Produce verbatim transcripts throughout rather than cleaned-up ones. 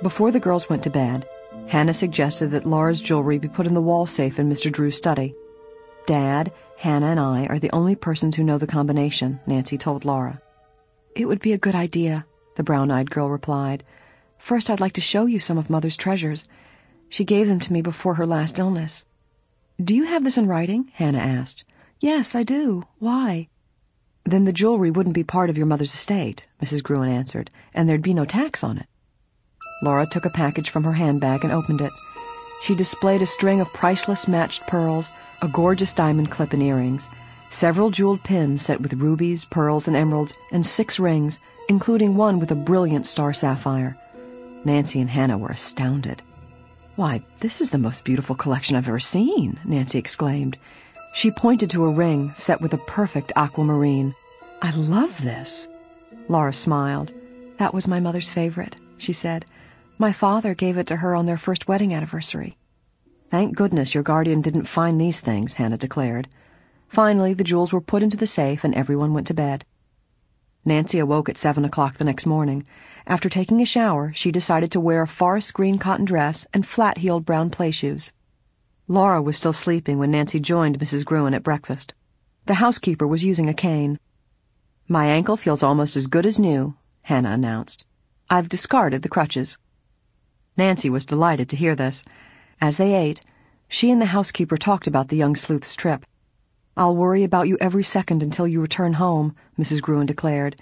Before the girls went to bed, Hannah suggested that Laura's jewelry be put in the wall safe in Mister Drew's study. Dad, Hannah, and I are the only persons who know the combination, Nancy told Laura. It would be a good idea, the brown-eyed girl replied. First, I'd like to show you some of Mother's treasures. She gave them to me before her last illness. Do you have this in writing? Hannah asked. Yes, I do. Why? Then the jewelry wouldn't be part of your mother's estate, Missus Gruen answered, and there'd be no tax on it. Laura took a package from her handbag and opened it. She displayed a string of priceless matched pearls, a gorgeous diamond clip and earrings, several jeweled pins set with rubies, pearls, and emeralds, and six rings, including one with a brilliant star sapphire. Nancy and Hannah were astounded. Why, this is the most beautiful collection I've ever seen, Nancy exclaimed. She pointed to a ring set with a perfect aquamarine. I love this. Laura smiled. That was my mother's favorite, she said. My father gave it to her on their first wedding anniversary. Thank goodness your guardian didn't find these things, Hannah declared. Finally, the jewels were put into the safe and everyone went to bed. Nancy awoke at seven o'clock the next morning. After taking a shower, she decided to wear a forest green cotton dress and flat-heeled brown play shoes. Laura was still sleeping when Nancy joined Missus Gruen at breakfast. The housekeeper was using a cane. My ankle feels almost as good as new, Hannah announced. I've discarded the crutches. Nancy was delighted to hear this. As they ate, she and the housekeeper talked about the young sleuth's trip. I'll worry about you every second until you return home, Missus Gruen declared.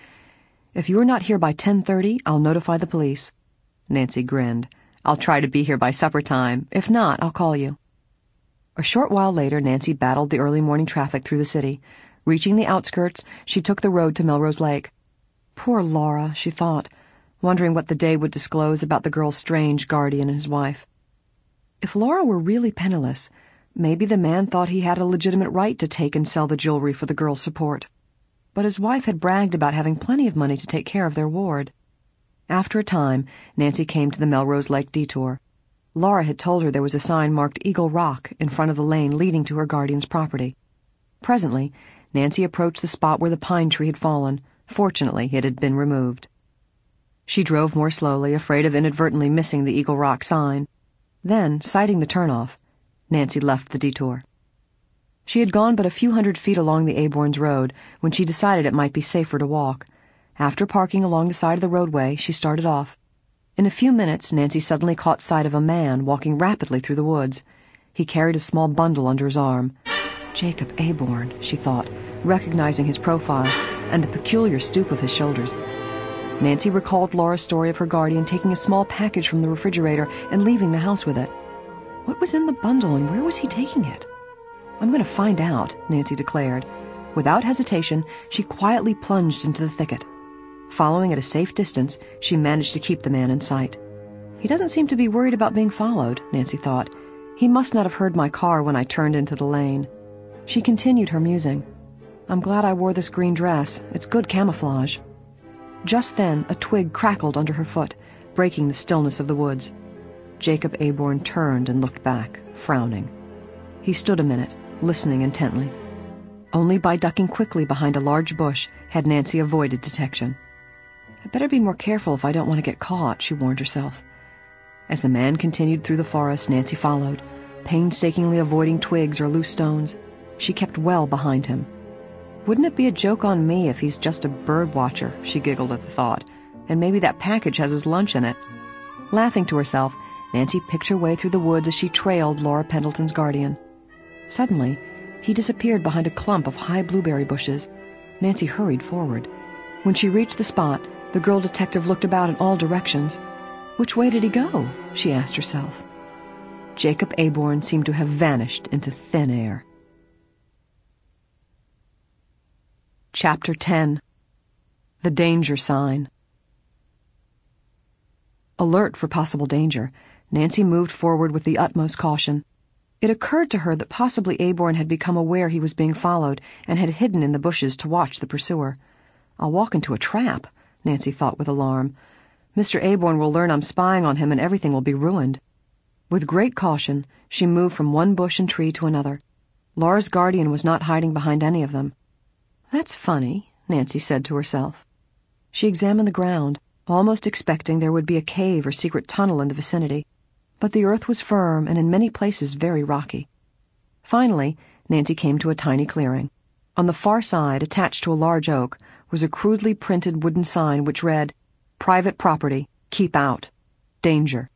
If you are not here by ten thirty, I'll notify the police. Nancy grinned. I'll try to be here by supper time. If not, I'll call you. A short while later, Nancy battled the early morning traffic through the city. Reaching the outskirts, she took the road to Melrose Lake. Poor Laura, she thought, wondering what the day would disclose about the girl's strange guardian and his wife. If Laura were really penniless, maybe the man thought he had a legitimate right to take and sell the jewelry for the girl's support. But his wife had bragged about having plenty of money to take care of their ward. After a time, Nancy came to the Melrose Lake detour. Laura had told her there was a sign marked Eagle Rock in front of the lane leading to her guardian's property. Presently, Nancy approached the spot where the pine tree had fallen. Fortunately, it had been removed. She drove more slowly, afraid of inadvertently missing the Eagle Rock sign. Then, sighting the turnoff, Nancy left the detour. She had gone but a few hundred feet along the Aborns Road when she decided it might be safer to walk. After parking along the side of the roadway, she started off. In a few minutes, Nancy suddenly caught sight of a man walking rapidly through the woods. He carried a small bundle under his arm. Jacob Aborn, she thought, recognizing his profile and the peculiar stoop of his shoulders. Nancy recalled Laura's story of her guardian taking a small package from the refrigerator and leaving the house with it. What was in the bundle and where was he taking it? I'm going to find out, Nancy declared. Without hesitation, she quietly plunged into the thicket. Following at a safe distance, she managed to keep the man in sight. He doesn't seem to be worried about being followed, Nancy thought. He must not have heard my car when I turned into the lane. She continued her musing. I'm glad I wore this green dress. It's good camouflage. Just then, a twig crackled under her foot, breaking the stillness of the woods. Jacob Aborn turned and looked back, frowning. He stood a minute, listening intently. Only by ducking quickly behind a large bush had Nancy avoided detection. I'd better be more careful if I don't want to get caught, she warned herself. As the man continued through the forest, Nancy followed, painstakingly avoiding twigs or loose stones. She kept well behind him. Wouldn't it be a joke on me if he's just a bird watcher, she giggled at the thought, and maybe that package has his lunch in it. Laughing to herself, Nancy picked her way through the woods as she trailed Laura Pendleton's guardian. Suddenly, he disappeared behind a clump of high blueberry bushes. Nancy hurried forward. When she reached the spot, the girl detective looked about in all directions. Which way did he go? She asked herself. Jacob Aborn seemed to have vanished into thin air. Chapter ten. The Danger Sign. Alert for possible danger, Nancy moved forward with the utmost caution. It occurred to her that possibly Aborn had become aware he was being followed and had hidden in the bushes to watch the pursuer. I'll walk into a trap, Nancy thought with alarm. Mister Aborn will learn I'm spying on him and everything will be ruined. With great caution, she moved from one bush and tree to another. Laura's guardian was not hiding behind any of them. That's funny, Nancy said to herself. She examined the ground. almost expecting there would be a cave or secret tunnel in the vicinity, but the earth was firm and in many places very rocky. Finally, Nancy came to a tiny clearing. On the far side, attached to a large oak, was a crudely printed wooden sign which read, "Private property. Keep out. Danger."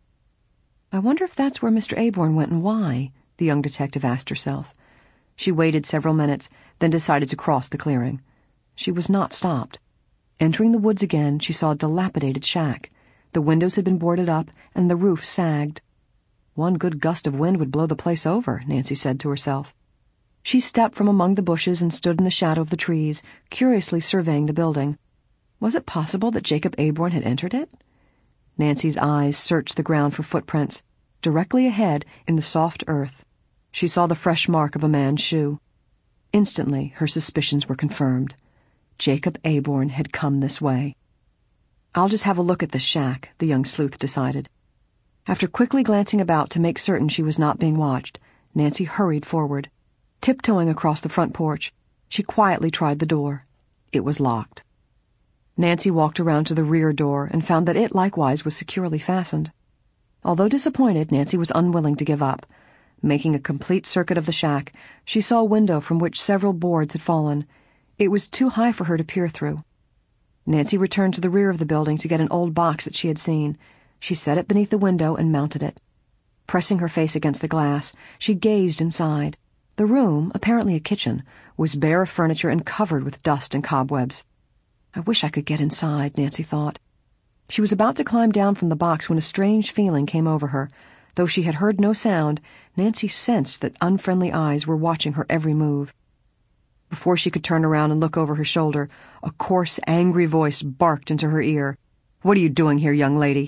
"I wonder if that's where Mister Aborn went and why," the young detective asked herself. She waited several minutes, then decided to cross the clearing. She was not stopped. Entering the woods again, she saw a dilapidated shack. The windows had been boarded up, and the roof sagged. One good gust of wind would blow the place over, Nancy said to herself. She stepped from among the bushes and stood in the shadow of the trees, curiously surveying the building. Was it possible that Jacob Aborn had entered it? Nancy's eyes searched the ground for footprints. Directly ahead, in the soft earth, she saw the fresh mark of a man's shoe. Instantly, her suspicions were confirmed. Jacob Aborn had come this way. "I'll just have a look at this shack," the young sleuth decided. After quickly glancing about to make certain she was not being watched, Nancy hurried forward. Tiptoeing across the front porch, she quietly tried the door. It was locked. Nancy walked around to the rear door and found that it likewise was securely fastened. Although disappointed, Nancy was unwilling to give up. Making a complete circuit of the shack, she saw a window from which several boards had fallen. It was too high for her to peer through. Nancy returned to the rear of the building to get an old box that she had seen. She set it beneath the window and mounted it. Pressing her face against the glass, she gazed inside. The room, apparently a kitchen, was bare of furniture and covered with dust and cobwebs. "I wish I could get inside," Nancy thought. She was about to climb down from the box when a strange feeling came over her. Though she had heard no sound, Nancy sensed that unfriendly eyes were watching her every move. Before she could turn around and look over her shoulder, a coarse, angry voice barked into her ear. "What are you doing here, young lady?"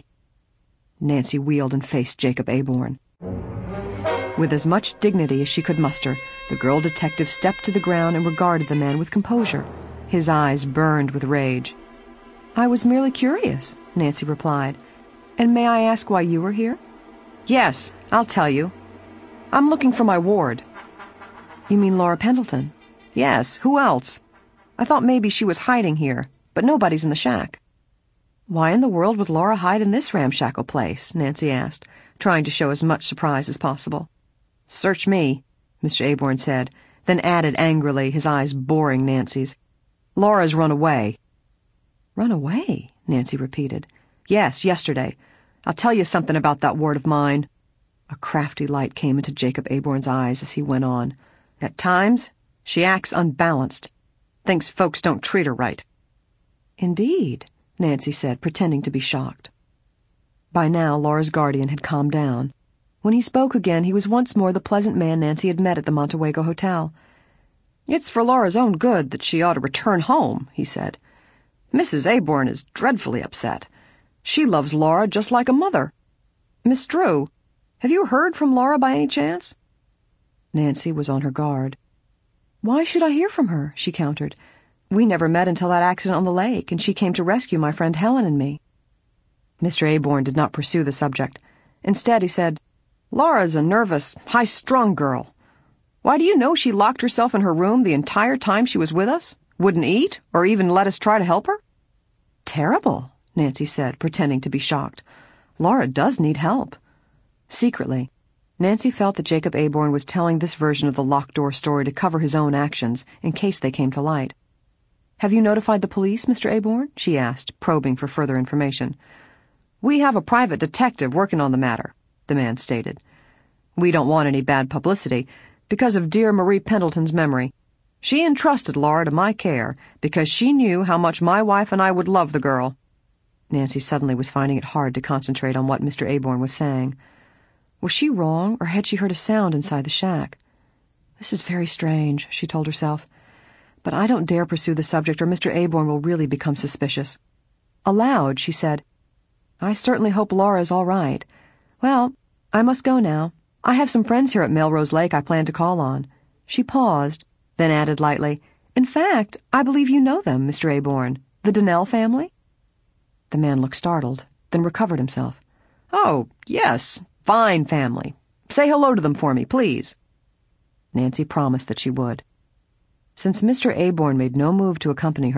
Nancy wheeled and faced Jacob Aborn. With as much dignity as she could muster, the girl detective stepped to the ground and regarded the man with composure. His eyes burned with rage. "I was merely curious," Nancy replied. "And may I ask why you were here?" "Yes, I'll tell you. I'm looking for my ward." "You mean Laura Pendleton?" "Yes, who else? I thought maybe she was hiding here, but nobody's in the shack." "Why in the world would Laura hide in this ramshackle place?" Nancy asked, trying to show as much surprise as possible. "Search me," Mister Aborn said, then added angrily, his eyes boring Nancy's. "Laura's run away." "Run away?" Nancy repeated. "Yes, yesterday. I'll tell you something about that ward of mine." A crafty light came into Jacob Aborn's eyes as he went on. "At times, she acts unbalanced. Thinks folks don't treat her right." "Indeed," Nancy said, pretending to be shocked. By now, Laura's guardian had calmed down. When he spoke again, he was once more the pleasant man Nancy had met at the Montewego Hotel. "It's for Laura's own good that she ought to return home," he said. "Missus Aborn is dreadfully upset. She loves Laura just like a mother. Miss Drew, have you heard from Laura by any chance?" Nancy was on her guard. "Why should I hear from her?" she countered. "We never met until that accident on the lake, and she came to rescue my friend Helen and me." Mister Aborn did not pursue the subject. Instead, he said, "Laura's a nervous, high-strung girl. Why, do you know she locked herself in her room the entire time she was with us? Wouldn't eat, or even let us try to help her?" "Terrible," Nancy said, pretending to be shocked. "Laura does need help." Secretly, Nancy felt that Jacob Aborn was telling this version of the locked door story to cover his own actions, in case they came to light. "Have you notified the police, Mister Aborn?" she asked, probing for further information. "We have a private detective working on the matter," the man stated. "We don't want any bad publicity, because of dear Marie Pendleton's memory. She entrusted Laura to my care, because she knew how much my wife and I would love the girl." Nancy suddenly was finding it hard to concentrate on what Mister Aborn was saying. Was she wrong, or had she heard a sound inside the shack? "This is very strange," she told herself. "But I don't dare pursue the subject, or Mister Aborn will really become suspicious." Aloud, she said, "I certainly hope Laura is all right. Well, I must go now. I have some friends here at Melrose Lake I plan to call on." She paused, then added lightly, "In fact, I believe you know them, Mister Aborn. The Donnell family?" The man looked startled, then recovered himself. "Oh, yes, fine family. Say hello to them for me, please." Nancy promised that she would. Since Mister Aborn made no move to accompany her,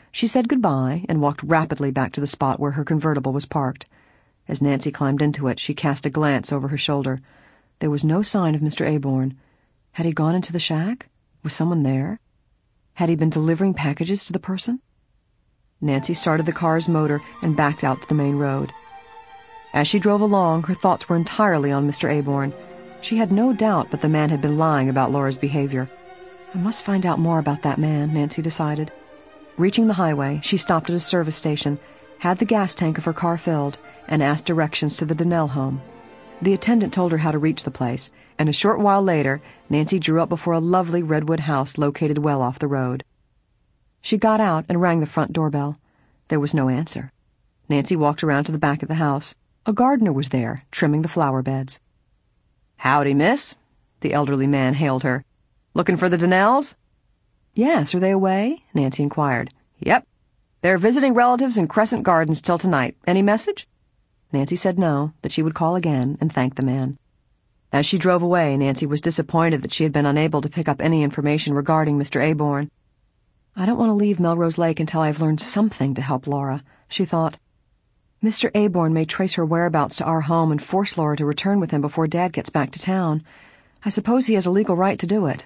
She said goodbye and walked rapidly back to the spot where her convertible was parked. As Nancy climbed into it, she cast a glance over her shoulder. There was no sign of Mister Aborn. Had he gone into the shack? Was someone there? Had he been delivering packages to the person? Nancy started the car's motor and backed out to the main road. As she drove along, her thoughts were entirely on Mister Aborn. She had no doubt but the man had been lying about Laura's behavior. I must find out more about that man, Nancy decided. Reaching the highway, she stopped at a service station, had the gas tank of her car filled, and asked directions to the Donnell home. The attendant told her how to reach the place, and a short while later, Nancy drew up before a lovely redwood house located well off the road. She got out and rang the front doorbell. There was no answer. Nancy walked around to the back of the house. A gardener was there, trimming the flower beds. "Howdy, miss," the elderly man hailed her. "Looking for the Donnells?" "Yes, are they away?" Nancy inquired. "Yep. They're visiting relatives in Crescent Gardens till tonight. Any message?" Nancy said no, that she would call again, and thanked the man. As she drove away, Nancy was disappointed that she had been unable to pick up any information regarding Mister Aborn. "I don't want to leave Melrose Lake until I've learned something to help Laura," she thought. "Mister Aborn may trace her whereabouts to our home and force Laura to return with him before Dad gets back to town. I suppose he has a legal right to do it."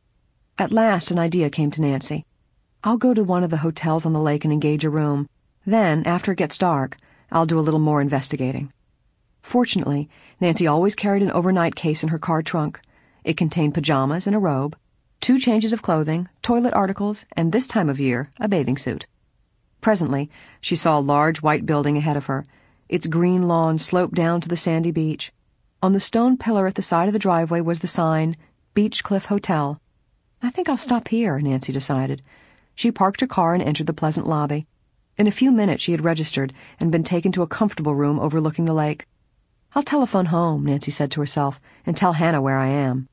At last an idea came to Nancy. "I'll go to one of the hotels on the lake and engage a room. Then, after it gets dark, I'll do a little more investigating." Fortunately, Nancy always carried an overnight case in her car trunk. It contained pajamas and a robe, two changes of clothing, toilet articles, and this time of year, a bathing suit. Presently, she saw a large white building ahead of her. Its green lawn sloped down to the sandy beach. On the stone pillar at the side of the driveway was the sign, Beach Cliff Hotel. "I think I'll stop here," Nancy decided. She parked her car and entered the pleasant lobby. In a few minutes she had registered and been taken to a comfortable room overlooking the lake. "I'll telephone home," Nancy said to herself, "and tell Hannah where I am."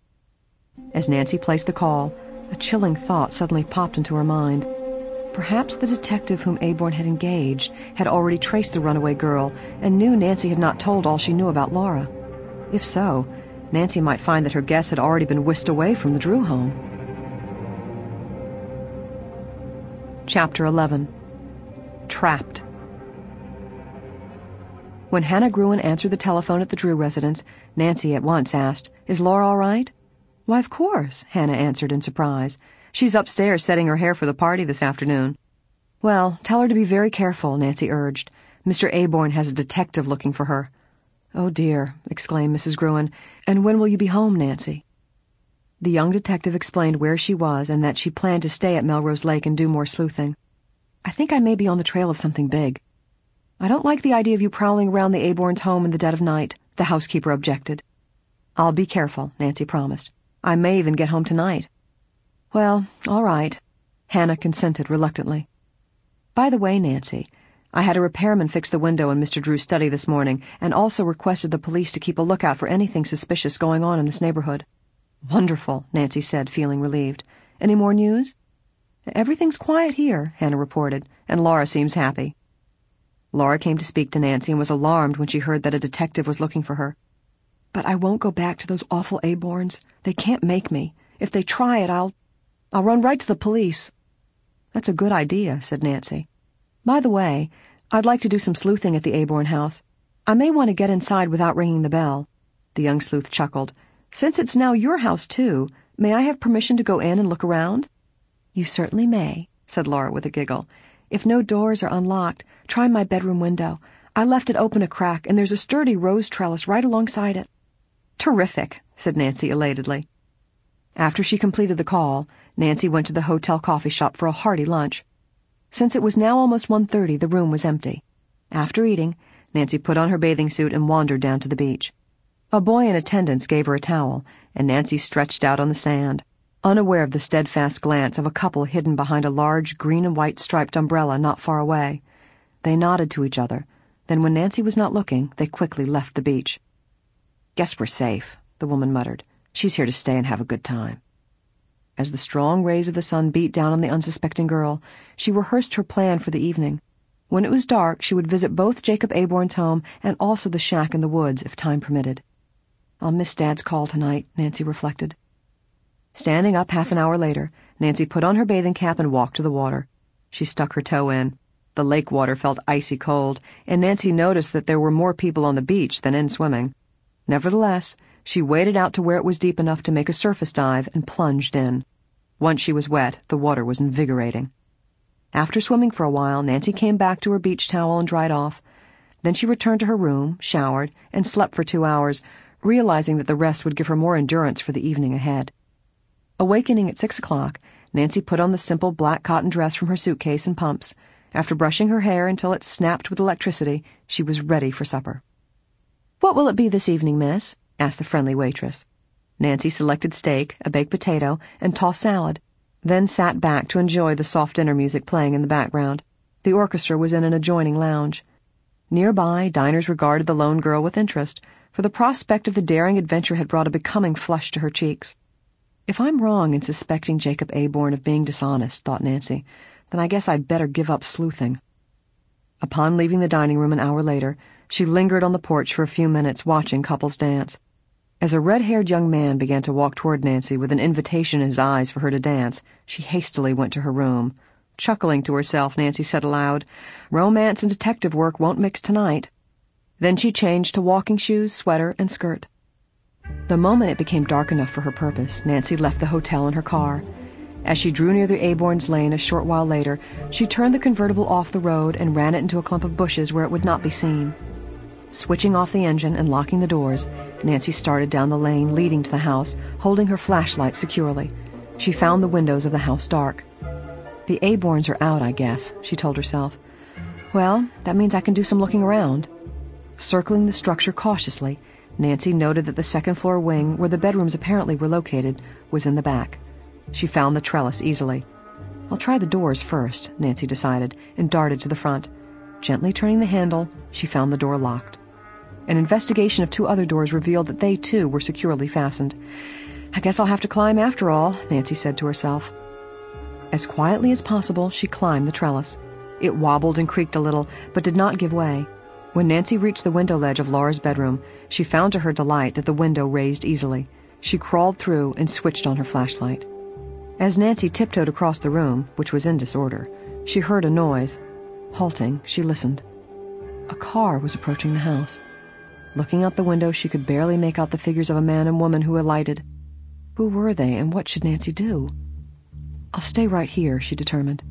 As Nancy placed the call, a chilling thought suddenly popped into her mind. Perhaps the detective whom Aborn had engaged had already traced the runaway girl and knew Nancy had not told all she knew about Laura. If so, Nancy might find that her guess had already been whisked away from the Drew home. Chapter eleven. Trapped. When Hannah Gruen answered the telephone at the Drew residence, Nancy at once asked, "Is Laura all right?" "Why, of course," Hannah answered in surprise. "She's upstairs setting her hair for the party this afternoon." "Well, tell her to be very careful," Nancy urged. "Mister Aborn has a detective looking for her." "Oh, dear," exclaimed Missus Gruen. "And when will you be home, Nancy?" The young detective explained where she was and that she planned to stay at Melrose Lake and do more sleuthing. "I think I may be on the trail of something big." "I don't like the idea of you prowling around the Aborns' home in the dead of night," the housekeeper objected. "I'll be careful," Nancy promised. "I may even get home tonight." "Well, all right," Hannah consented reluctantly. "By the way, Nancy, I had a repairman fix the window in Mister Drew's study this morning and also requested the police to keep a lookout for anything suspicious going on in this neighborhood." "Wonderful," Nancy said, feeling relieved. "Any more news?" "Everything's quiet here," Hannah reported, "and Laura seems happy." Laura came to speak to Nancy and was alarmed when she heard that a detective was looking for her. "But I won't go back to those awful Aborns. They can't make me. If they try it, I'll... I'll run right to the police." "That's a good idea," said Nancy. "By the way, I'd like to do some sleuthing at the Aborn house. I may want to get inside without ringing the bell." The young sleuth chuckled. "Since it's now your house, too, may I have permission to go in and look around?" "You certainly may," said Laura with a giggle. "If no doors are unlocked, try my bedroom window. I left it open a crack, and there's a sturdy rose trellis right alongside it." "Terrific," said Nancy elatedly. After she completed the call, Nancy went to the hotel coffee shop for a hearty lunch. Since it was now almost one thirty, the room was empty. After eating, Nancy put on her bathing suit and wandered down to the beach. A boy in attendance gave her a towel, and Nancy stretched out on the sand, unaware of the steadfast glance of a couple hidden behind a large green and white striped umbrella not far away. They nodded to each other. Then when Nancy was not looking, they quickly left the beach. "Guess we're safe," the woman muttered. "She's here to stay and have a good time." As the strong rays of the sun beat down on the unsuspecting girl, she rehearsed her plan for the evening. When it was dark, she would visit both Jacob Aborn's home and also the shack in the woods, if time permitted. "I'll miss Dad's call tonight," Nancy reflected. Standing up half an hour later, Nancy put on her bathing cap and walked to the water. She stuck her toe in. The lake water felt icy cold, and Nancy noticed that there were more people on the beach than in swimming. Nevertheless, she waded out to where it was deep enough to make a surface dive and plunged in. Once she was wet, the water was invigorating. After swimming for a while, Nancy came back to her beach towel and dried off. Then she returned to her room, showered, and slept for two hours, realizing that the rest would give her more endurance for the evening ahead. Awakening at six o'clock, Nancy put on the simple black cotton dress from her suitcase and pumps. After brushing her hair until it snapped with electricity, she was ready for supper. "What will it be this evening, miss?" asked the friendly waitress. Nancy selected steak, a baked potato, and tossed salad, then sat back to enjoy the soft dinner music playing in the background. The orchestra was in an adjoining lounge. Nearby, diners regarded the lone girl with interest, for the prospect of the daring adventure had brought a becoming flush to her cheeks. If I'm wrong in suspecting Jacob Aborn of being dishonest, thought Nancy, then I guess I'd better give up sleuthing. Upon leaving the dining room an hour later, she lingered on the porch for a few minutes watching couples dance. As a red-haired young man began to walk toward Nancy with an invitation in his eyes for her to dance, she hastily went to her room. Chuckling to herself, Nancy said aloud, "Romance and detective work won't mix tonight." Then she changed to walking shoes, sweater, and skirt. The moment it became dark enough for her purpose, Nancy left the hotel in her car. As she drew near the Aborns' lane a short while later, she turned the convertible off the road and ran it into a clump of bushes where it would not be seen. Switching off the engine and locking the doors, Nancy started down the lane leading to the house, holding her flashlight securely. She found the windows of the house dark. "The Aborns are out, I guess," she told herself. "Well, that means I can do some looking around." Circling the structure cautiously, Nancy noted that the second-floor wing, where the bedrooms apparently were located, was in the back. She found the trellis easily. "I'll try the doors first," Nancy decided, and darted to the front. Gently turning the handle, she found the door locked. An investigation of two other doors revealed that they, too, were securely fastened. "I guess I'll have to climb after all," Nancy said to herself. As quietly as possible, she climbed the trellis. It wobbled and creaked a little, but did not give way. When Nancy reached the window ledge of Laura's bedroom, she found to her delight that the window raised easily. She crawled through and switched on her flashlight. As Nancy tiptoed across the room, which was in disorder, she heard a noise. Halting, she listened. A car was approaching the house. Looking out the window, she could barely make out the figures of a man and woman who alighted. Who were they, and what should Nancy do? "I'll stay right here," she determined.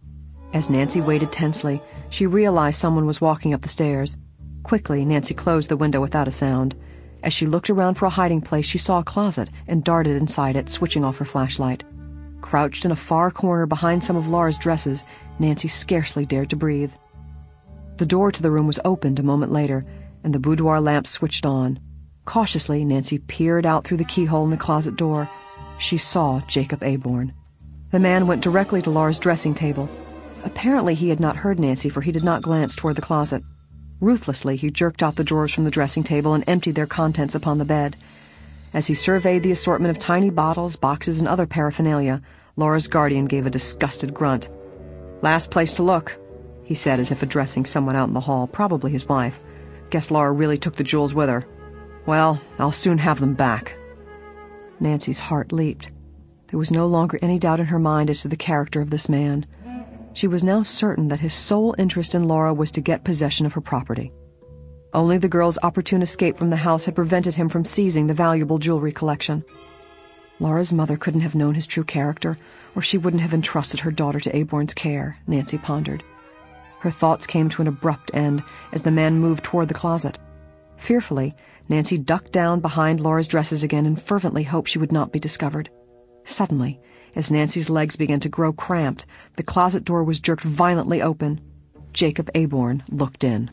As Nancy waited tensely, she realized someone was walking up the stairs. Quickly, Nancy closed the window without a sound. As she looked around for a hiding place, she saw a closet and darted inside it, switching off her flashlight. Crouched in a far corner behind some of Laura's dresses, Nancy scarcely dared to breathe. The door to the room was opened a moment later, and the boudoir lamp switched on. Cautiously, Nancy peered out through the keyhole in the closet door. She saw Jacob Aborn. The man went directly to Laura's dressing table. Apparently he had not heard Nancy, for he did not glance toward the closet. Ruthlessly, he jerked out the drawers from the dressing table and emptied their contents upon the bed. As he surveyed the assortment of tiny bottles, boxes, and other paraphernalia, Laura's guardian gave a disgusted grunt. "Last place to look," he said, as if addressing someone out in the hall, probably his wife. "Guess Laura really took the jewels with her. Well, I'll soon have them back." Nancy's heart leaped. There was no longer any doubt in her mind as to the character of this man. She was now certain that his sole interest in Laura was to get possession of her property. Only the girl's opportune escape from the house had prevented him from seizing the valuable jewelry collection. Laura's mother couldn't have known his true character, or she wouldn't have entrusted her daughter to Aborn's care, Nancy pondered. Her thoughts came to an abrupt end as the man moved toward the closet. Fearfully, Nancy ducked down behind Laura's dresses again and fervently hoped she would not be discovered. Suddenly, as Nancy's legs began to grow cramped, the closet door was jerked violently open. Jacob Aborn looked in.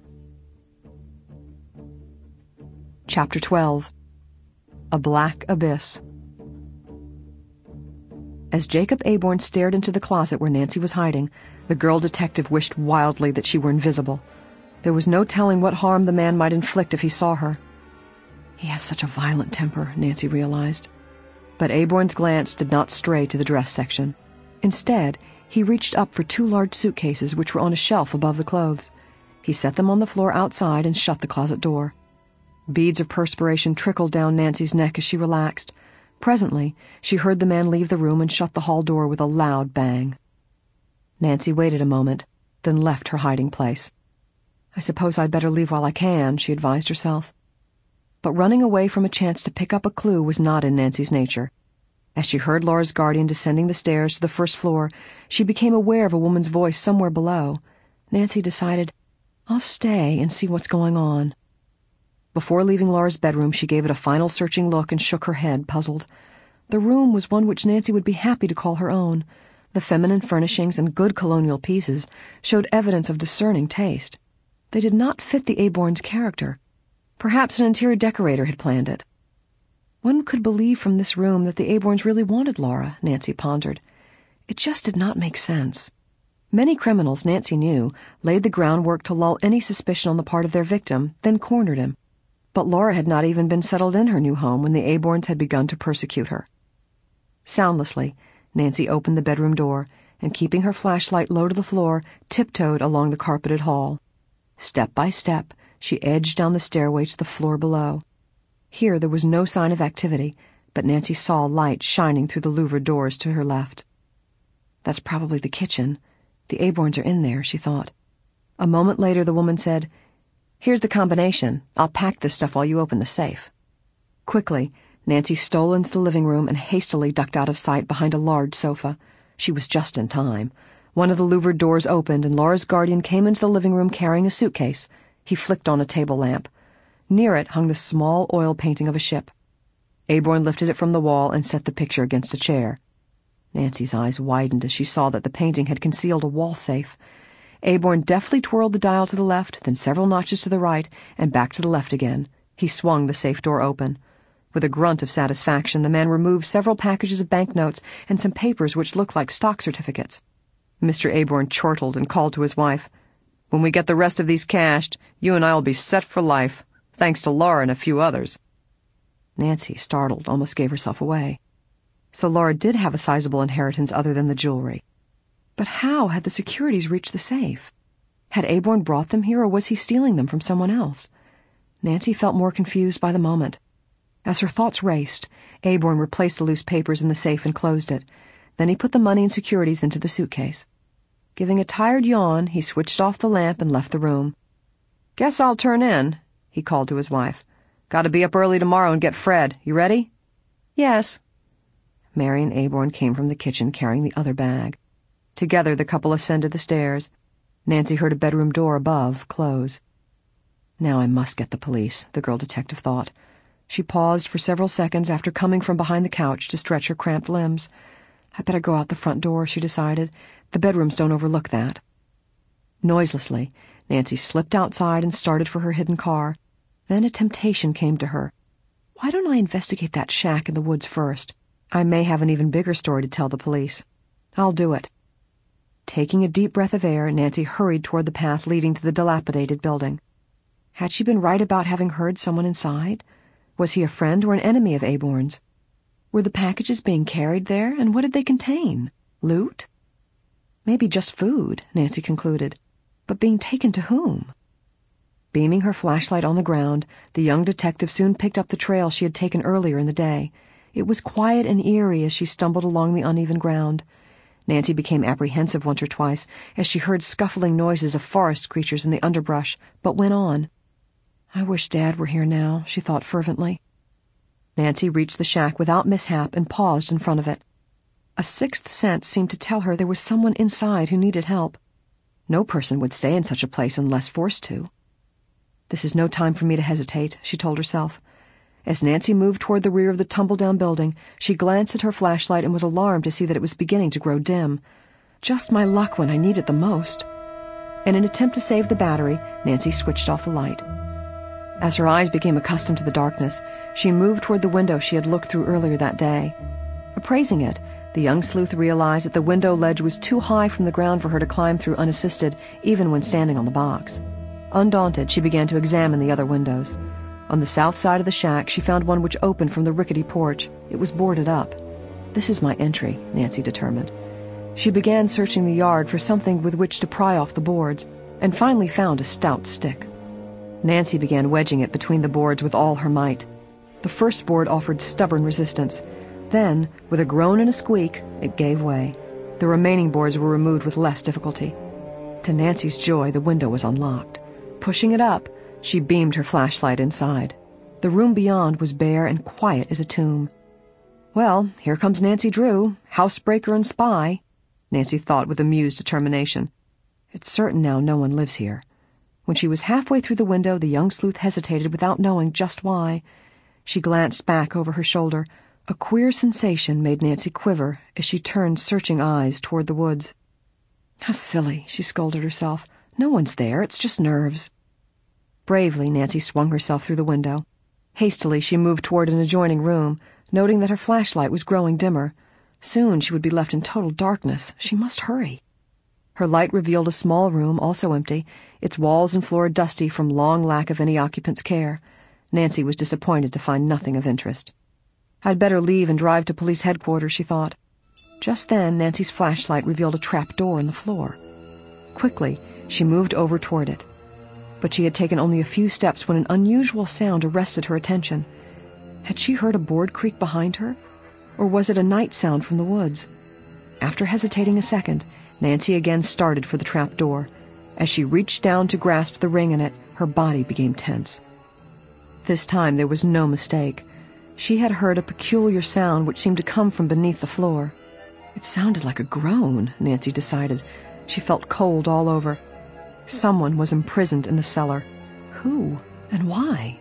Chapter twelve. A Black Abyss. As Jacob Aborn stared into the closet where Nancy was hiding, the girl detective wished wildly that she were invisible. There was no telling what harm the man might inflict if he saw her. He has such a violent temper, Nancy realized. But Aborn's glance did not stray to the dress section. Instead, he reached up for two large suitcases which were on a shelf above the clothes. He set them on the floor outside and shut the closet door. Beads of perspiration trickled down Nancy's neck as she relaxed. Presently, she heard the man leave the room and shut the hall door with a loud bang. Nancy waited a moment, then left her hiding place. I suppose I'd better leave while I can, she advised herself. But running away from a chance to pick up a clue was not in Nancy's nature. As she heard Laura's guardian descending the stairs to the first floor, she became aware of a woman's voice somewhere below. Nancy decided, I'll stay and see what's going on. Before leaving Laura's bedroom, she gave it a final searching look and shook her head, puzzled. The room was one which Nancy would be happy to call her own. The feminine furnishings and good colonial pieces showed evidence of discerning taste. They did not fit the Aborns' character. Perhaps an interior decorator had planned it. One could believe from this room that the Aborns really wanted Laura, Nancy pondered. It just did not make sense. Many criminals, Nancy knew, laid the groundwork to lull any suspicion on the part of their victim, then cornered him. But Laura had not even been settled in her new home when the Aborns had begun to persecute her. Soundlessly, Nancy opened the bedroom door, and keeping her flashlight low to the floor, tiptoed along the carpeted hall. Step by step, she edged down the stairway to the floor below. Here there was no sign of activity, but Nancy saw light shining through the louvered doors to her left. That's probably the kitchen. The Aborns are in there, she thought. A moment later the woman said, Here's the combination. I'll pack this stuff while you open the safe. Quickly, Nancy stole into the living room and hastily ducked out of sight behind a large sofa. She was just in time. One of the louvered doors opened, and Laura's guardian came into the living room carrying a suitcase. He flicked on a table lamp. Near it hung the small oil painting of a ship. Aborn lifted it from the wall and set the picture against a chair. Nancy's eyes widened as she saw that the painting had concealed a wall safe. Aborn deftly twirled the dial to the left, then several notches to the right, and back to the left again. He swung the safe door open. With a grunt of satisfaction, the man removed several packages of banknotes and some papers which looked like stock certificates. Mister Aborn chortled and called to his wife, When we get the rest of these cashed, you and I will be set for life, thanks to Laura and a few others. Nancy, startled, almost gave herself away. So Laura did have a sizable inheritance other than the jewelry. But how had the securities reached the safe? Had Aborn brought them here, or was he stealing them from someone else? Nancy felt more confused by the moment. As her thoughts raced, Aborn replaced the loose papers in the safe and closed it. Then he put the money and securities into the suitcase. Giving a tired yawn, he switched off the lamp and left the room. Guess I'll turn in, he called to his wife. Gotta be up early tomorrow and get Fred. You ready? Yes. Marion Aborn came from the kitchen carrying the other bag. Together the couple ascended the stairs. Nancy heard a bedroom door above close. Now I must get the police, the girl detective thought. She paused for several seconds after coming from behind the couch to stretch her cramped limbs. I'd better go out the front door, she decided. The bedrooms don't overlook that. Noiselessly, Nancy slipped outside and started for her hidden car. Then a temptation came to her. Why don't I investigate that shack in the woods first? I may have an even bigger story to tell the police. I'll do it. Taking a deep breath of air, Nancy hurried toward the path leading to the dilapidated building. Had she been right about having heard someone inside? Was he a friend or an enemy of Aborn's? Were the packages being carried there, and what did they contain? Loot? Maybe just food, Nancy concluded. But being taken to whom? Beaming her flashlight on the ground, the young detective soon picked up the trail she had taken earlier in the day. It was quiet and eerie as she stumbled along the uneven ground. Nancy became apprehensive once or twice as she heard scuffling noises of forest creatures in the underbrush, but went on. I wish Dad were here now, she thought fervently. Nancy reached the shack without mishap and paused in front of it. A sixth sense seemed to tell her there was someone inside who needed help. No person would stay in such a place unless forced to. This is no time for me to hesitate, she told herself. As Nancy moved toward the rear of the tumble-down building, she glanced at her flashlight and was alarmed to see that it was beginning to grow dim. Just my luck when I need it the most. In an attempt to save the battery, Nancy switched off the light. As her eyes became accustomed to the darkness, she moved toward the window she had looked through earlier that day. Appraising it, the young sleuth realized that the window ledge was too high from the ground for her to climb through unassisted, even when standing on the box. Undaunted, she began to examine the other windows. On the south side of the shack, she found one which opened from the rickety porch. It was boarded up. This is my entry, Nancy determined. She began searching the yard for something with which to pry off the boards, and finally found a stout stick. Nancy began wedging it between the boards with all her might. The first board offered stubborn resistance. Then, with a groan and a squeak, it gave way. The remaining boards were removed with less difficulty. To Nancy's joy, the window was unlocked. Pushing it up, she beamed her flashlight inside. The room beyond was bare and quiet as a tomb. Well, here comes Nancy Drew, housebreaker and spy, Nancy thought with amused determination. It's certain now no one lives here. When she was halfway through the window, the young sleuth hesitated without knowing just why. She glanced back over her shoulder. A queer sensation made Nancy quiver as she turned searching eyes toward the woods. How silly, she scolded herself. No one's there, it's just nerves. Bravely, Nancy swung herself through the window. Hastily, she moved toward an adjoining room, noting that her flashlight was growing dimmer. Soon she would be left in total darkness. She must hurry. Her light revealed a small room, also empty, its walls and floor dusty from long lack of any occupant's care. Nancy was disappointed to find nothing of interest. I'd better leave and drive to police headquarters, she thought. Just then, Nancy's flashlight revealed a trap door in the floor. Quickly, she moved over toward it. But she had taken only a few steps when an unusual sound arrested her attention. Had she heard a board creak behind her? Or was it a night sound from the woods? After hesitating a second, Nancy again started for the trap door. As she reached down to grasp the ring in it, her body became tense. This time there was no mistake. She had heard a peculiar sound which seemed to come from beneath the floor. It sounded like a groan, Nancy decided. She felt cold all over. Someone was imprisoned in the cellar. Who and why?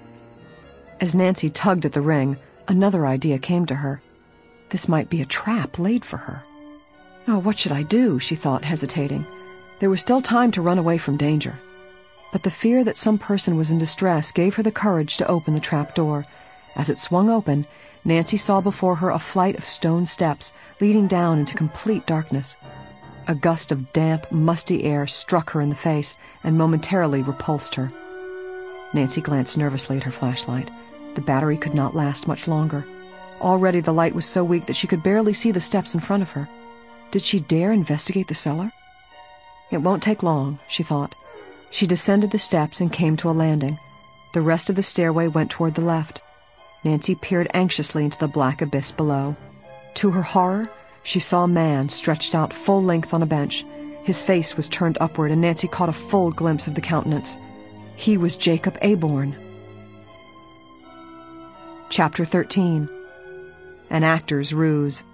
As Nancy tugged at the ring, another idea came to her. This might be a trap laid for her. Oh, what should I do? She thought, hesitating. There was still time to run away from danger. But the fear that some person was in distress gave her the courage to open the trap door. As it swung open, Nancy saw before her a flight of stone steps leading down into complete darkness. A gust of damp, musty air struck her in the face and momentarily repulsed her. Nancy glanced nervously at her flashlight. The battery could not last much longer. Already the light was so weak that she could barely see the steps in front of her. Did she dare investigate the cellar? It won't take long, she thought. She descended the steps and came to a landing. The rest of the stairway went toward the left. Nancy peered anxiously into the black abyss below. To her horror, she saw a man stretched out full length on a bench. His face was turned upward, and Nancy caught a full glimpse of the countenance. He was Jacob Aborn. Chapter thirteen. An Actor's Ruse.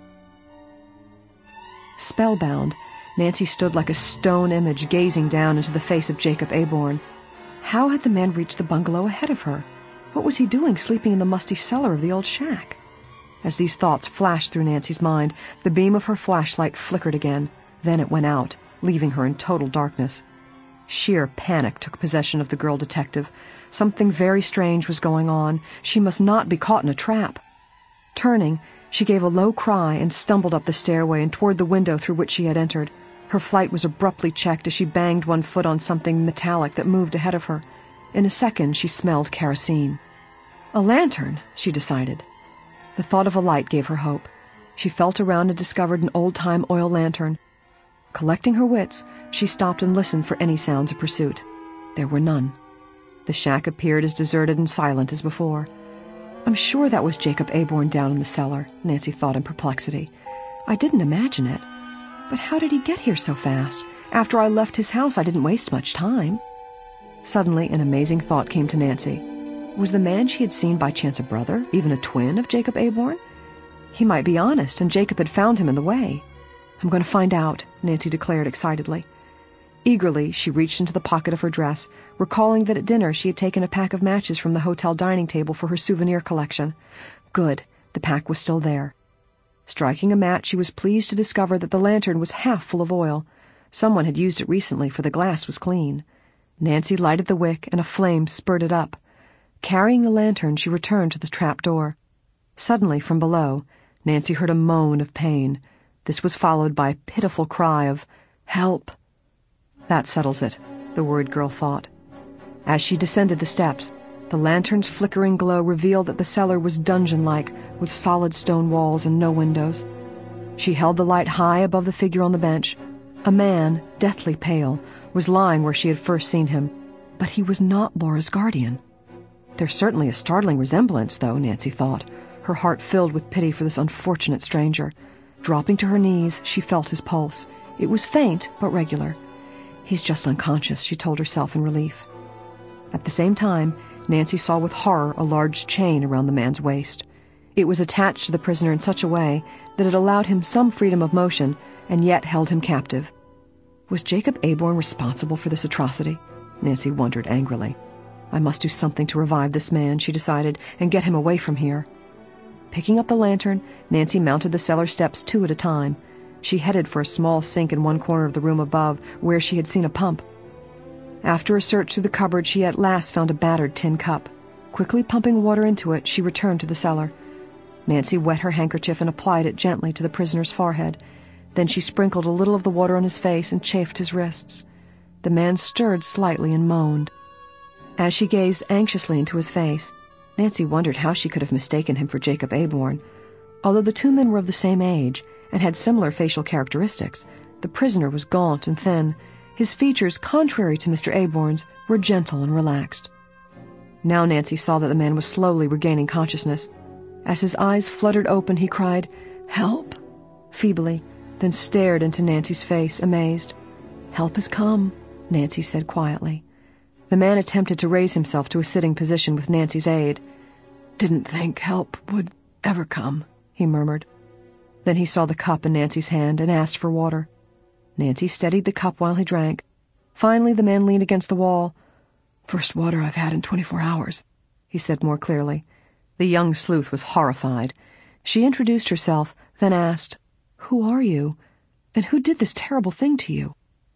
Spellbound, Nancy stood like a stone image gazing down into the face of Jacob Aborn. How had the man reached the bungalow ahead of her? What was he doing sleeping in the musty cellar of the old shack? As these thoughts flashed through Nancy's mind, the beam of her flashlight flickered again. Then it went out, leaving her in total darkness. Sheer panic took possession of the girl detective. Something very strange was going on. She must not be caught in a trap. Turning, she gave a low cry and stumbled up the stairway and toward the window through which she had entered. Her flight was abruptly checked as she banged one foot on something metallic that moved ahead of her. In a second, she smelled kerosene. A lantern, she decided. The thought of a light gave her hope. She felt around and discovered an old-time oil lantern. Collecting her wits, she stopped and listened for any sounds of pursuit. There were none. The shack appeared as deserted and silent as before. I'm sure that was Jacob Aborn down in the cellar, Nancy thought in perplexity. I didn't imagine it. But how did he get here so fast? After I left his house, I didn't waste much time. Suddenly, an amazing thought came to Nancy. Was the man she had seen by chance a brother, even a twin of Jacob Aborn? He might be honest, and Jacob had found him in the way. I'm going to find out, Nancy declared excitedly. Eagerly, she reached into the pocket of her dress, recalling that at dinner she had taken a pack of matches from the hotel dining table for her souvenir collection. Good, the pack was still there. Striking a match, she was pleased to discover that the lantern was half full of oil. Someone had used it recently, for the glass was clean. Nancy lighted the wick, and a flame spurted up. Carrying the lantern, she returned to the trap door. Suddenly, from below, Nancy heard a moan of pain. This was followed by a pitiful cry of, "Help!" That settles it, the worried girl thought. As she descended the steps, the lantern's flickering glow revealed that the cellar was dungeon-like, with solid stone walls and no windows. She held the light high above the figure on the bench. A man, deathly pale, was lying where she had first seen him, but he was not Laura's guardian. There's certainly a startling resemblance, though, Nancy thought, her heart filled with pity for this unfortunate stranger. Dropping to her knees, she felt his pulse. It was faint, but regular. He's just unconscious, she told herself in relief. At the same time, Nancy saw with horror a large chain around the man's waist. It was attached to the prisoner in such a way that it allowed him some freedom of motion and yet held him captive. Was Jacob Aborn responsible for this atrocity? Nancy wondered angrily. I must do something to revive this man, she decided, and get him away from here. Picking up the lantern, Nancy mounted the cellar steps two at a time. She headed for a small sink in one corner of the room above, where she had seen a pump. After a search through the cupboard, she at last found a battered tin cup. Quickly pumping water into it, she returned to the cellar. Nancy wet her handkerchief and applied it gently to the prisoner's forehead. Then she sprinkled a little of the water on his face and chafed his wrists. The man stirred slightly and moaned. As she gazed anxiously into his face, Nancy wondered how she could have mistaken him for Jacob Aborn. Although the two men were of the same age and had similar facial characteristics, the prisoner was gaunt and thin. His features, contrary to Mister Aborn's, were gentle and relaxed. Now Nancy saw that the man was slowly regaining consciousness. As his eyes fluttered open, he cried, "Help!" feebly, then stared into Nancy's face, amazed. "Help has come," Nancy said quietly. The man attempted to raise himself to a sitting position with Nancy's aid. "Didn't think help would ever come," he murmured. Then he saw the cup in Nancy's hand and asked for water. Nancy steadied the cup while he drank. Finally, the man leaned against the wall. "First water I've had in twenty-four hours, he said more clearly. The young sleuth was horrified. She introduced herself, then asked, "Who are you? And who did this terrible thing to you?"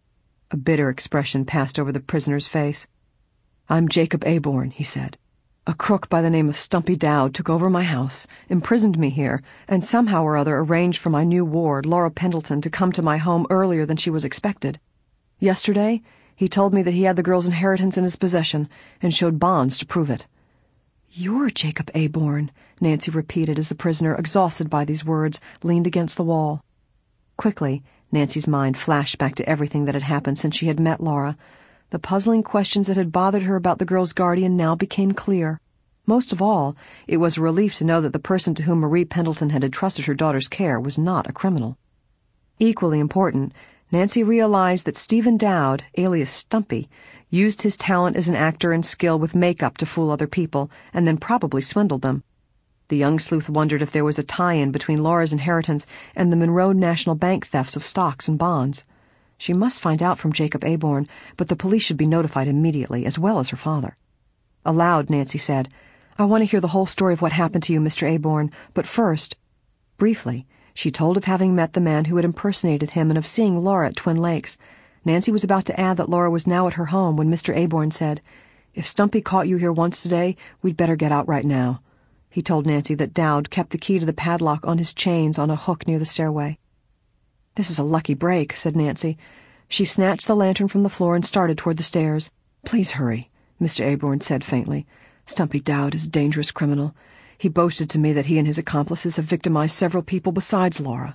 A bitter expression passed over the prisoner's face. "I'm Jacob Aborn," he said. "A crook by the name of Stumpy Dowd took over my house, imprisoned me here, and somehow or other arranged for my new ward, Laura Pendleton, to come to my home earlier than she was expected. Yesterday, he told me that he had the girl's inheritance in his possession and showed bonds to prove it." "You're Jacob Aborn," Nancy repeated as the prisoner, exhausted by these words, leaned against the wall. Quickly, Nancy's mind flashed back to everything that had happened since she had met Laura. The puzzling questions that had bothered her about the girl's guardian now became clear. Most of all, it was a relief to know that the person to whom Marie Pendleton had entrusted her daughter's care was not a criminal. Equally important, Nancy realized that Stephen Dowd, alias Stumpy, used his talent as an actor and skill with makeup to fool other people, and then probably swindled them. The young sleuth wondered if there was a tie-in between Laura's inheritance and the Monroe National Bank thefts of stocks and bonds. She must find out from Jacob Aborn, but the police should be notified immediately, as well as her father. Aloud, Nancy said, "I want to hear the whole story of what happened to you, Mister Aborn, but first—" Briefly, she told of having met the man who had impersonated him and of seeing Laura at Twin Lakes. Nancy was about to add that Laura was now at her home when Mister Aborn said, "If Stumpy caught you here once today, we'd better get out right now." He told Nancy that Dowd kept the key to the padlock on his chains on a hook near the stairway. "This is a lucky break," said Nancy. She snatched the lantern from the floor and started toward the stairs. "Please hurry," Mister Aborn said faintly. "Stumpy Dowd is a dangerous criminal. He boasted to me that he and his accomplices have victimized several people besides Laura."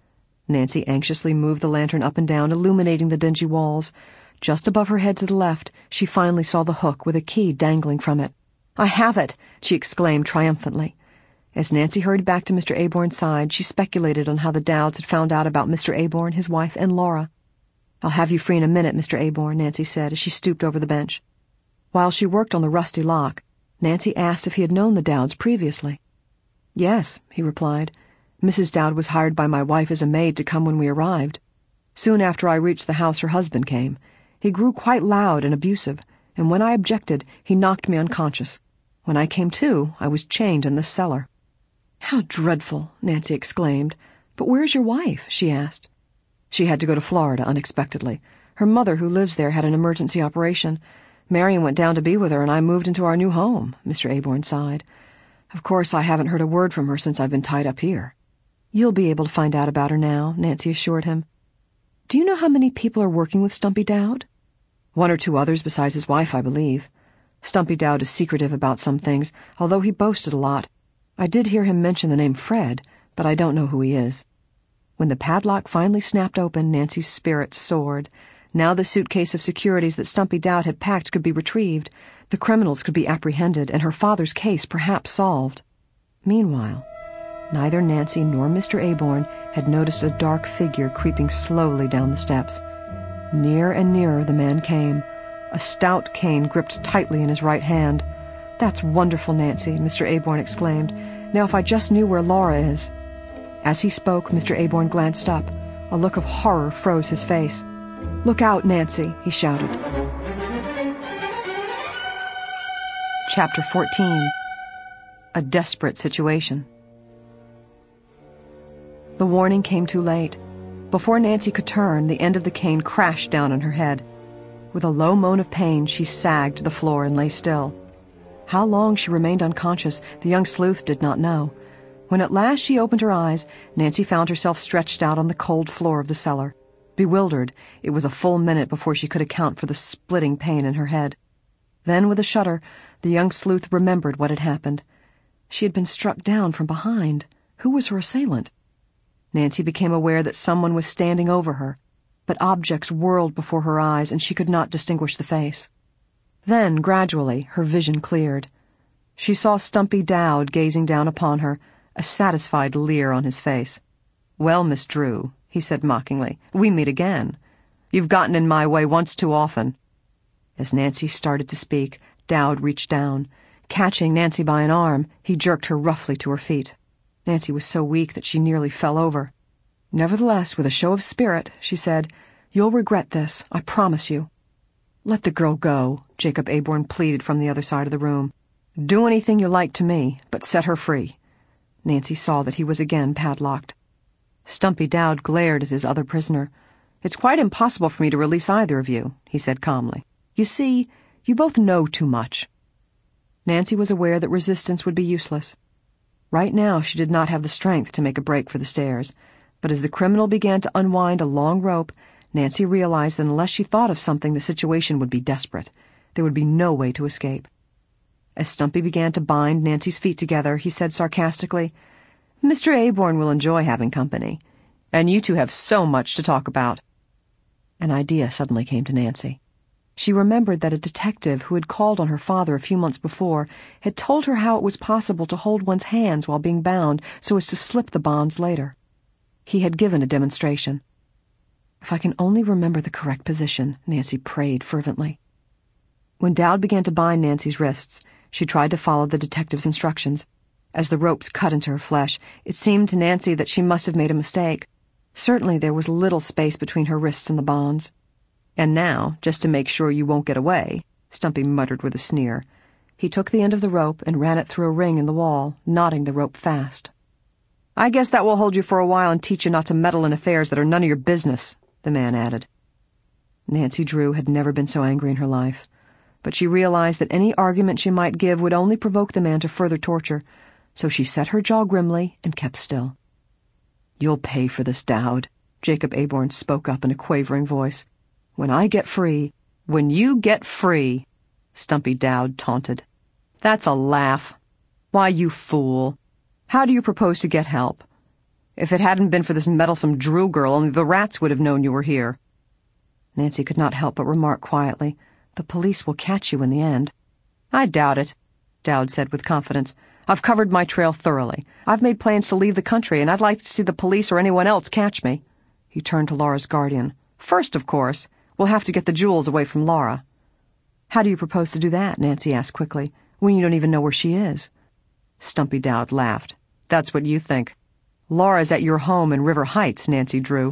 Nancy anxiously moved the lantern up and down, illuminating the dingy walls. Just above her head to the left, she finally saw the hook with a key dangling from it. "I have it!" she exclaimed triumphantly. As Nancy hurried back to Mister Aborn's side, she speculated on how the Dowds had found out about Mister Aborn, his wife, and Laura. "I'll have you free in a minute, Mister Aborn," Nancy said as she stooped over the bench. While she worked on the rusty lock, Nancy asked if he had known the Dowds previously. "Yes," he replied. "Missus Dowd was hired by my wife as a maid to come when we arrived. Soon after I reached the house, her husband came. He grew quite loud and abusive, and when I objected, he knocked me unconscious. When I came to, I was chained in this cellar." "How dreadful!" Nancy exclaimed. "But where's your wife?" she asked. "She had to go to Florida unexpectedly. Her mother, who lives there, had an emergency operation. Marion went down to be with her, and I moved into our new home," Mister Aborn sighed. "Of course, I haven't heard a word from her since I've been tied up here." "You'll be able to find out about her now," Nancy assured him. "Do you know how many people are working with Stumpy Dowd?" "One or two others besides his wife, I believe. Stumpy Dowd is secretive about some things, although he boasted a lot. I did hear him mention the name Fred, but I don't know who he is." When the padlock finally snapped open, Nancy's spirits soared. Now the suitcase of securities that Stumpy Dowd had packed could be retrieved. The criminals could be apprehended, and her father's case perhaps solved. Meanwhile... Neither Nancy nor Mister Aborn had noticed a dark figure creeping slowly down the steps. Near and nearer the man came, a stout cane gripped tightly in his right hand. "That's wonderful, Nancy," Mister Aborn exclaimed. "Now if I just knew where Laura is." As he spoke, Mister Aborn glanced up. A look of horror froze his face. "Look out, Nancy," he shouted. Chapter fourteen. A Desperate Situation. The warning came too late. Before Nancy could turn, the end of the cane crashed down on her head. With a low moan of pain, she sagged to the floor and lay still. How long she remained unconscious, the young sleuth did not know. When at last she opened her eyes, Nancy found herself stretched out on the cold floor of the cellar. Bewildered, it was a full minute before she could account for the splitting pain in her head. Then, with a shudder, the young sleuth remembered what had happened. She had been struck down from behind. Who was her assailant? Nancy became aware that someone was standing over her, but objects whirled before her eyes and she could not distinguish the face. Then, gradually, her vision cleared. She saw Stumpy Dowd gazing down upon her, a satisfied leer on his face. "Well, Miss Drew," he said mockingly, "we meet again. You've gotten in my way once too often." As Nancy started to speak, Dowd reached down. Catching Nancy by an arm, he jerked her roughly to her feet. Nancy was so weak that she nearly fell over. Nevertheless, with a show of spirit, she said, "You'll regret this, I promise you." "Let the girl go," Jacob Aborn pleaded from the other side of the room. "Do anything you like to me, but set her free." Nancy saw that he was again padlocked. Stumpy Dowd glared at his other prisoner. "It's quite impossible for me to release either of you," he said calmly. "You see, you both know too much." Nancy was aware that resistance would be useless. Right now she did not have the strength to make a break for the stairs, but as the criminal began to unwind a long rope, Nancy realized that unless she thought of something, the situation would be desperate. There would be no way to escape. As Stumpy began to bind Nancy's feet together, he said sarcastically, "Mister Aborn will enjoy having company, and you two have so much to talk about." An idea suddenly came to Nancy. She remembered that a detective who had called on her father a few months before had told her how it was possible to hold one's hands while being bound so as to slip the bonds later. He had given a demonstration. "If I can only remember the correct position," Nancy prayed fervently. When Dowd began to bind Nancy's wrists, she tried to follow the detective's instructions. As the ropes cut into her flesh, it seemed to Nancy that she must have made a mistake. Certainly there was little space between her wrists and the bonds. "And now, just to make sure you won't get away," Stumpy muttered with a sneer. He took the end of the rope and ran it through a ring in the wall, knotting the rope fast. "I guess that will hold you for a while and teach you not to meddle in affairs that are none of your business," the man added. Nancy Drew had never been so angry in her life, but she realized that any argument she might give would only provoke the man to further torture, so she set her jaw grimly and kept still. "You'll pay for this, Dowd," Jacob Aborn spoke up in a quavering voice. "When I get free—" "When you get free," Stumpy Dowd taunted. "That's a laugh. Why, you fool. How do you propose to get help? If it hadn't been for this meddlesome Drew girl, only the rats would have known you were here." Nancy could not help but remark quietly, "The police will catch you in the end." "I doubt it," Dowd said with confidence. "I've covered my trail thoroughly. I've made plans to leave the country, and I'd like to see the police or anyone else catch me." He turned to Laura's guardian. "First, of course, we'll have to get the jewels away from Laura." "How do you propose to do that?" Nancy asked quickly, "when you don't even know where she is?" Stumpy Dowd laughed. "That's what you think. Laura's at your home in River Heights, Nancy Drew."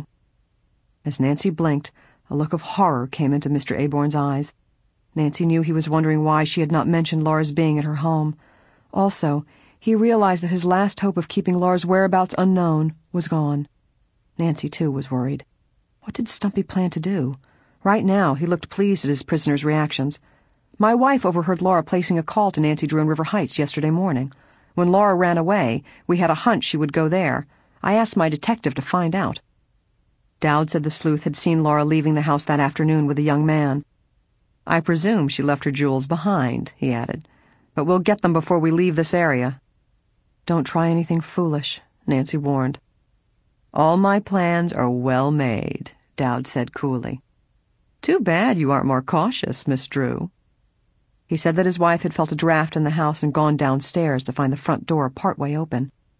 As Nancy blinked, a look of horror came into Mister Aborn's eyes. Nancy knew he was wondering why she had not mentioned Laura's being at her home. Also, he realized that his last hope of keeping Laura's whereabouts unknown was gone. Nancy, too, was worried. What did Stumpy plan to do? Right now, he looked pleased at his prisoner's reactions. "My wife overheard Laura placing a call to Nancy Drew in River Heights yesterday morning. When Laura ran away, we had a hunch she would go there. I asked my detective to find out." Dowd said the sleuth had seen Laura leaving the house that afternoon with a young man. "I presume she left her jewels behind," he added. "But we'll get them before we leave this area." "Don't try anything foolish," Nancy warned. "All my plans are well made," Dowd said coolly. "Too bad you aren't more cautious, Miss Drew." He said that his wife had felt a draft in the house and gone downstairs to find the front door partway open.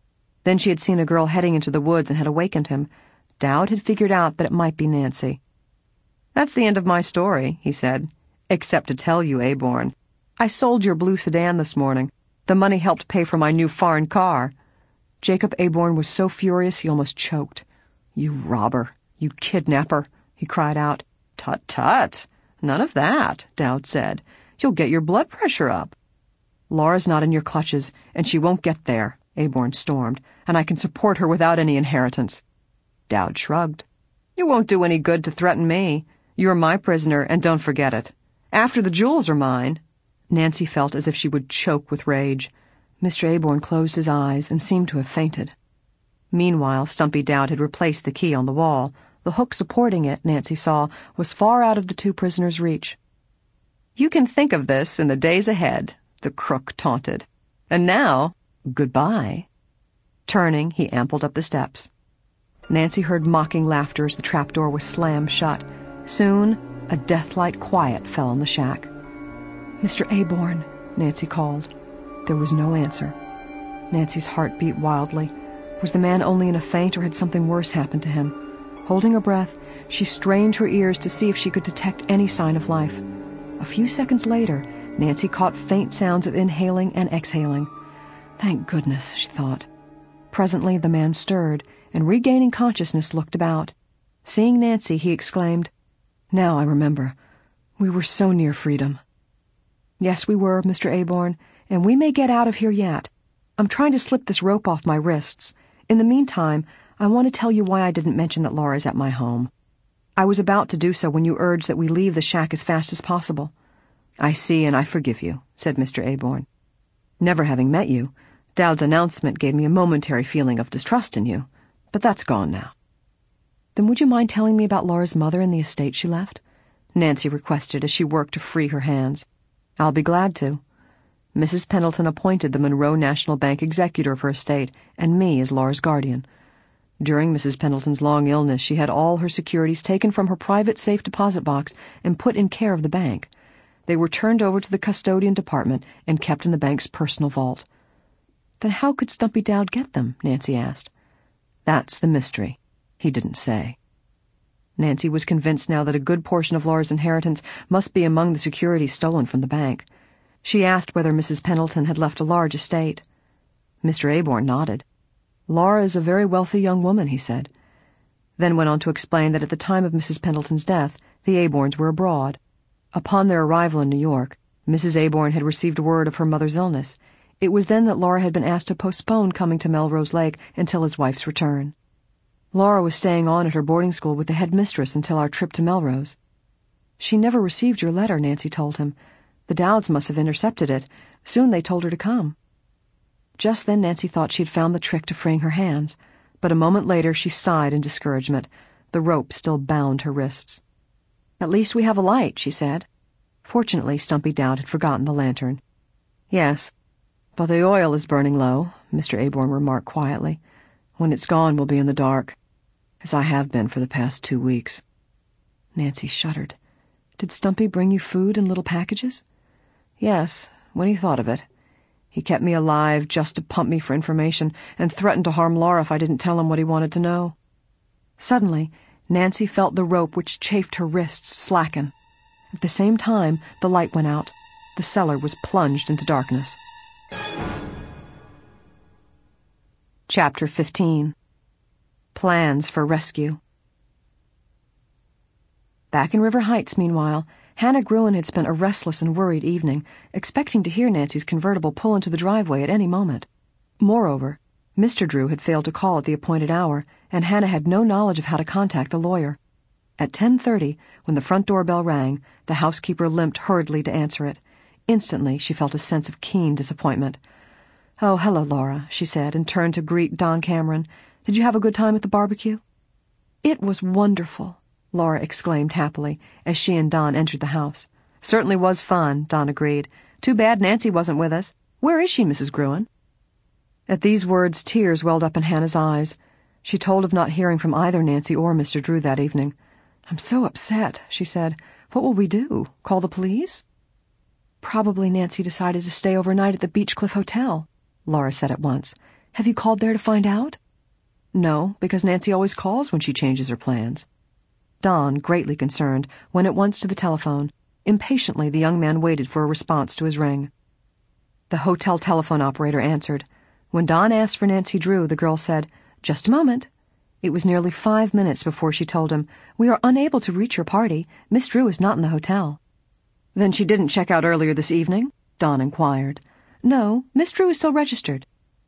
Then she had seen a girl heading into the woods and had awakened him. Dowd had figured out that it might be Nancy. "That's the end of my story," he said. "Except to tell you, Aborn. I sold your blue sedan this morning. The money helped pay for my new foreign car." Jacob Aborn was so furious he almost choked. "You robber! You kidnapper!" he cried out. "Tut-tut! None of that," Dowd said. "You'll get your blood pressure up." "Laura's not in your clutches, and she won't get there," Aborn stormed, "and I can support her without any inheritance." Dowd shrugged. "It won't do any good to threaten me. You're my prisoner, and don't forget it. After the jewels are mine." Nancy felt as if she would choke with rage. Mister Aborn closed his eyes and seemed to have fainted. Meanwhile, Stumpy Dowd had replaced the key on the wall. The hook supporting it, Nancy saw, was far out of the two prisoners' reach. "You can think of this in the days ahead," the crook taunted. "And now, goodbye." Turning, he ambled up the steps. Nancy heard mocking laughter as the trapdoor was slammed shut. Soon, a death-like quiet fell on the shack. "Mister Aborn," Nancy called. There was no answer. Nancy's heart beat wildly. Was the man only in a faint, or had something worse happened to him? Holding her breath, she strained her ears to see if she could detect any sign of life. A few seconds later, Nancy caught faint sounds of inhaling and exhaling. Thank goodness, she thought. Presently the man stirred, and regaining consciousness, looked about. Seeing Nancy, he exclaimed, "Now I remember. We were so near freedom." "Yes, we were, Mister Aborn, and we may get out of here yet. I'm trying to slip this rope off my wrists. In the meantime, I want to tell you why I didn't mention that Laura's at my home. I was about to do so when you urged that we leave the shack as fast as possible." "I see, and I forgive you," said Mister Aborn. "Never having met you, Dowd's announcement gave me a momentary feeling of distrust in you, but that's gone now." "Then would you mind telling me about Laura's mother and the estate she left?" Nancy requested as she worked to free her hands. "I'll be glad to. Missus Pendleton appointed the Monroe National Bank executor of her estate, and me as Laura's guardian. During Missus Pendleton's long illness, she had all her securities taken from her private safe deposit box and put in care of the bank. They were turned over to the custodian department and kept in the bank's personal vault." "Then how could Stumpy Dowd get them?" Nancy asked. "That's the mystery. He didn't say." Nancy was convinced now that a good portion of Laura's inheritance must be among the securities stolen from the bank. She asked whether Missus Pendleton had left a large estate. Mister Aborn nodded. "Laura is a very wealthy young woman," he said. Then went on to explain that at the time of Missus Pendleton's death, the Aborns were abroad. Upon their arrival in New York, Missus Aborn had received word of her mother's illness. It was then that Laura had been asked to postpone coming to Melrose Lake until his wife's return. Laura was staying on at her boarding school with the headmistress until our trip to Melrose. "She never received your letter," Nancy told him. "The Dowds must have intercepted it. Soon they told her to come." Just then Nancy thought she had found the trick to freeing her hands, but a moment later she sighed in discouragement. The rope still bound her wrists. "At least we have a light," she said. Fortunately, Stumpy Dowd had forgotten the lantern. "Yes, but the oil is burning low," Mister Aborn remarked quietly. "When it's gone, we'll be in the dark, as I have been for the past two weeks." Nancy shuddered. "Did Stumpy bring you food in little packages?" "Yes, when he thought of it. He kept me alive just to pump me for information and threatened to harm Laura if I didn't tell him what he wanted to know." Suddenly, Nancy felt the rope which chafed her wrists slacken. At the same time, the light went out. The cellar was plunged into darkness. Chapter fifteen. Plans for Rescue. Back in River Heights, meanwhile, Hannah Gruen had spent a restless and worried evening, expecting to hear Nancy's convertible pull into the driveway at any moment. Moreover, Mister Drew had failed to call at the appointed hour, and Hannah had no knowledge of how to contact the lawyer. At ten thirty, when the front doorbell rang, the housekeeper limped hurriedly to answer it. Instantly, she felt a sense of keen disappointment. "Oh, hello, Laura," she said, and turned to greet Don Cameron. "Did you have a good time at the barbecue?" "It was wonderful," Laura exclaimed happily as she and Don entered the house. "Certainly was fun," Don agreed. "Too bad Nancy wasn't with us. Where is she, Missus Gruen?" At these words, tears welled up in Hannah's eyes. She told of not hearing from either Nancy or Mister Drew that evening. "I'm so upset," she said. "What will we do? Call the police?" "Probably Nancy decided to stay overnight at the Beechcliff Hotel," Laura said at once. Have you called there to find out?" "No, because Nancy always calls when she changes her plans." Don, greatly concerned, went at once to the telephone. Impatiently, the young man waited for a response to his ring. The hotel telephone operator answered. When Don asked for Nancy Drew, the girl said, "Just a moment." It was nearly five minutes before she told him, "We are unable to reach your party. Miss Drew is not in the hotel." "Then she didn't check out earlier this evening?" Don inquired. "No, Miss Drew is still registered."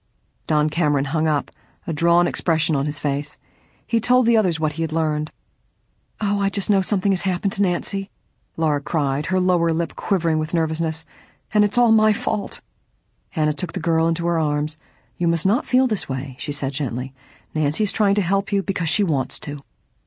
Don Cameron hung up, a drawn expression on his face. He told the others what he had learned. "Oh, I just know something has happened to Nancy," Laura cried, her lower lip quivering with nervousness. "And it's all my fault." Hannah took the girl into her arms. "You must not feel this way," she said gently. "Nancy's trying to help you because she wants to."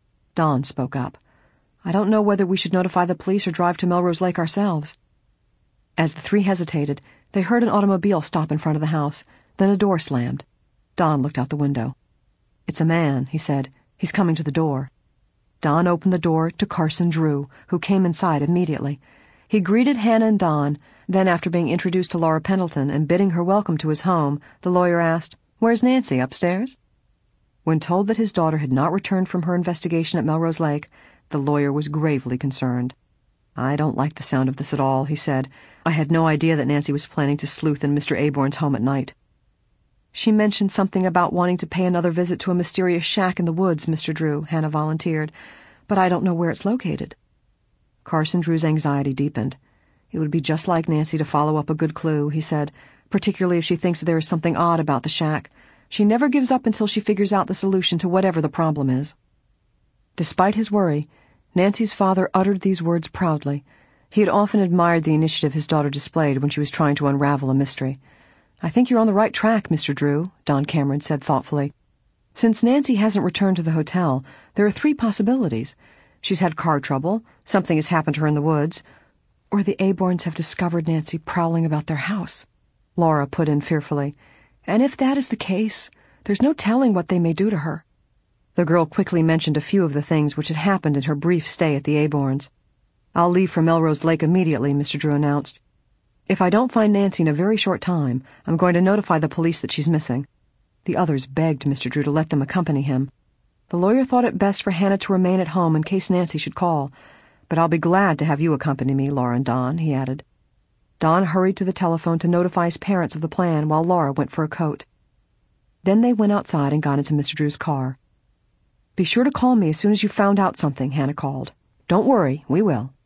Don spoke up. "I don't know whether we should notify the police or drive to Melrose Lake ourselves." As the three hesitated, they heard an automobile stop in front of the house. Then a door slammed. Don looked out the window. "It's a man," he said. "He's coming to the door." Don opened the door to Carson Drew, who came inside immediately. He greeted Hannah and Don. Then, after being introduced to Laura Pendleton and bidding her welcome to his home, the lawyer asked, "Where's Nancy, upstairs?" When told that his daughter had not returned from her investigation at Melrose Lake, the lawyer was gravely concerned. "I don't like the sound of this at all," he said. "I had no idea that Nancy was planning to sleuth in Mister Aborn's home at night." "She mentioned something about wanting to pay another visit to a mysterious shack in the woods, Mister Drew," Hannah volunteered, "but I don't know where it's located." Carson Drew's anxiety deepened. "It would be just like Nancy to follow up a good clue," he said, "particularly if she thinks there is something odd about the shack. She never gives up until she figures out the solution to whatever the problem is." Despite his worry, Nancy's father uttered these words proudly. He had often admired the initiative his daughter displayed when she was trying to unravel a mystery. "I think you're on the right track, Mister Drew," Don Cameron said thoughtfully. "Since Nancy hasn't returned to the hotel, there are three possibilities. She's had car trouble, something has happened to her in the woods, or the Aborns have discovered Nancy prowling about their house," Laura put in fearfully. "And if that is the case, there's no telling what they may do to her." The girl quickly mentioned a few of the things which had happened in her brief stay at the Aborns. "I'll leave for Melrose Lake immediately," Mister Drew announced. "If I don't find Nancy in a very short time, I'm going to notify the police that she's missing." The others begged Mister Drew to let them accompany him. The lawyer thought it best for Hannah to remain at home in case Nancy should call. "But I'll be glad to have you accompany me, Laura and Don," he added. Don hurried to the telephone to notify his parents of the plan while Laura went for a coat. Then they went outside and got into Mister Drew's car. "Be sure to call me as soon as you've found out something," Hannah called. "Don't worry, we will."